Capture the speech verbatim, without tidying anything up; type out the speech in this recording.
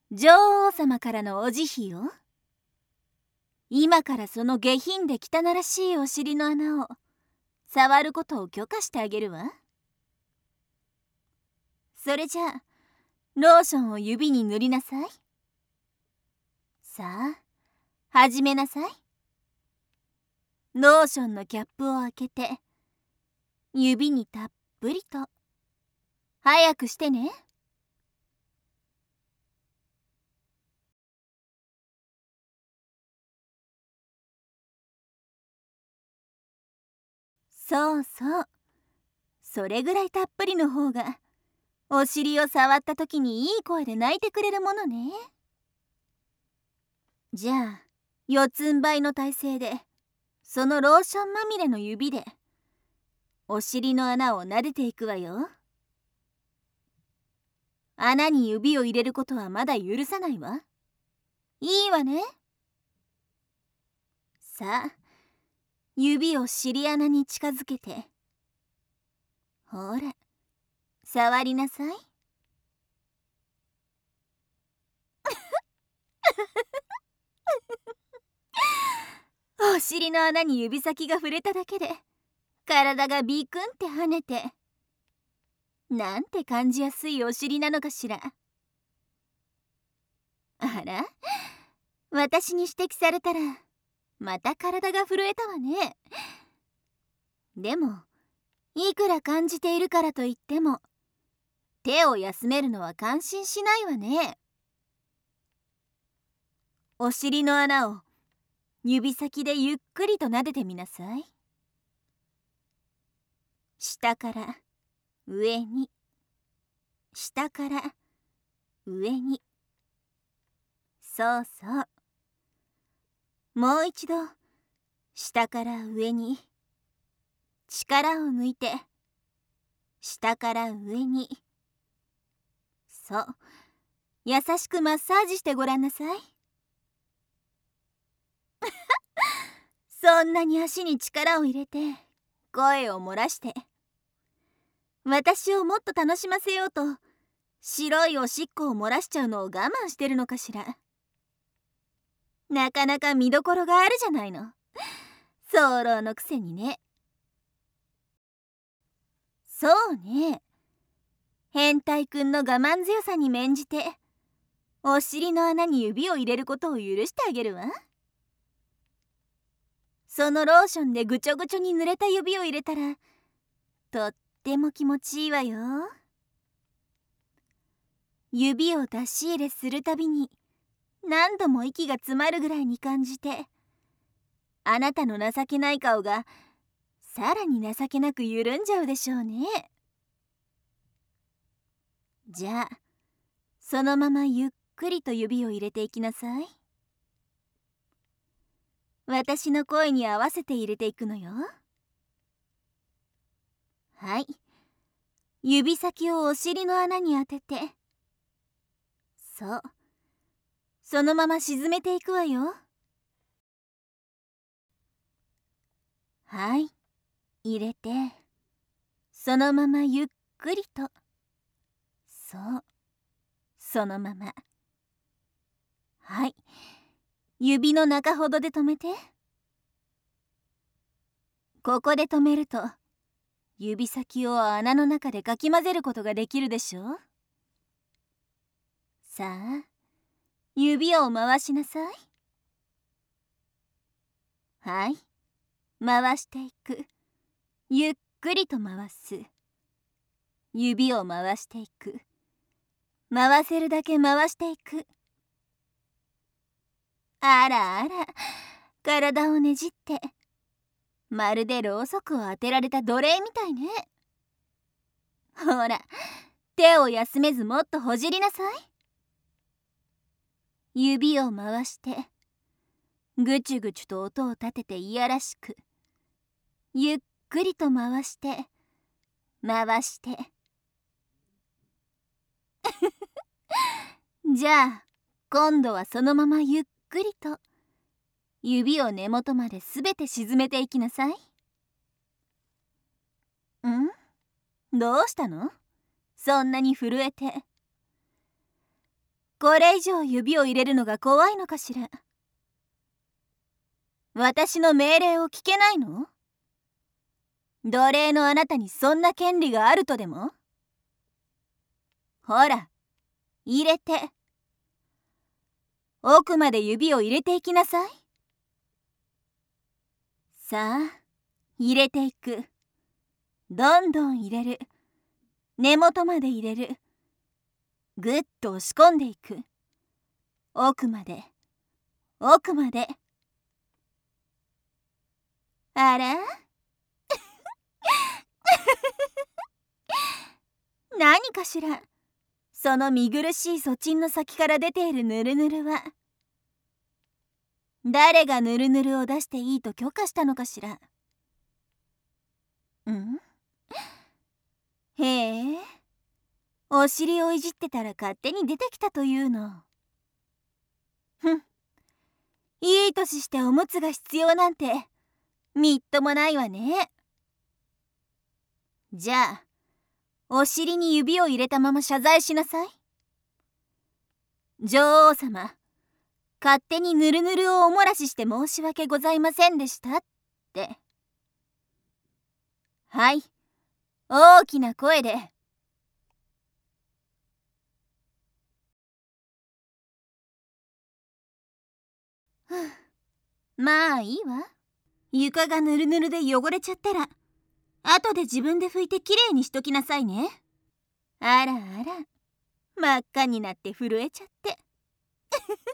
女王様からのお慈悲よ。今からその下品で汚らしいお尻の穴を触ることを許可してあげるわ。それじゃあローションを指に塗りなさい。さあ始めなさい。ローションのキャップを開けて指にたっぷりと。早くしてね。そうそう、それぐらいたっぷりの方がお尻を触った時にいい声で泣いてくれるものね。じゃあ四つん這いの体勢でそのローションまみれの指でお尻の穴を撫でていくわよ。穴に指を入れることはまだ許さないわ。いいわね。さあ指を尻穴に近づけて、ほら触りなさい。お尻の穴に指先が触れただけで体がビクンって跳ねて、なんて感じやすいお尻なのかしら。あら、私に指摘されたらまた体が震えたわね。でもいくら感じているからといっても手を休めるのは感心しないわね。お尻の穴を指先でゆっくりと撫でてみなさい。下から上に、下から上に。そうそう。もう一度下から上に。力を抜いて下から上に。そう、優しくマッサージしてごらんなさい。そんなに足に力を入れて声を漏らして私をもっと楽しませようと白いおしっこを漏らしちゃうのを我慢してるのかしら。なかなか見どころがあるじゃないの。早漏のくせにね。そうね、変態くんの我慢強さに免じてお尻の穴に指を入れることを許してあげるわ。そのローションでぐちょぐちょに濡れた指を入れたらとっても気持ちいいわよ。指を出し入れするたびに何度も息が詰まるぐらいに感じて、あなたの情けない顔がさらに情けなく緩んじゃうでしょうね。じゃあそのままゆっくりと指を入れていきなさい。私の声に合わせて入れていくのよ。はい、指先をお尻の穴に当てて、そう、そのまま沈めていくわよ。はい、入れてそのままゆっくりと。そう、そのまま。はい、指の中ほどで止めて。ここで止めると指先を穴の中でかき混ぜることができるでしょ。さあ指を回しなさい。はい、回していく。ゆっくりと回す。指を回していく。回せるだけ回していく。あらあら、体をねじってまるでろうそくを当てられた奴隷みたいね。ほら手を休めずもっとほじりなさい。指を回してぐちゅぐちゅと音を立てていやらしくゆっくりと回して回してじゃあ今度はそのままゆっくりと指を根元まですべて沈めていきなさい。ん？どうしたの？そんなに震えて。 これ以上指を入れるのが怖いのかしら。私の命令を聞けないの？奴隷のあなたにそんな権利があるとでも？ほら、入れて。奥まで指を入れていきなさい。さあ、入れていく。どんどん入れる。根元まで入れる。ぐっと押し込んでいく。奥まで、奥まで。あら何かしら、その見苦しいそちんの先から出ているヌルヌルは。誰がヌルヌルを出していいと許可したのかしら。ん？へえ、お尻をいじってたら勝手に出てきたというの。ふん、いい年しておむつが必要なんてみっともないわね。じゃあ、お尻に指を入れたまま謝罪しなさい。女王様、勝手にヌルヌルをおもらしして申し訳ございませんでしたって。はい、大きな声で。ふう、まあいいわ。床がヌルヌルで汚れちゃったら後で自分で拭いてきれいにしときなさいね。あらあら、真っ赤になって震えちゃって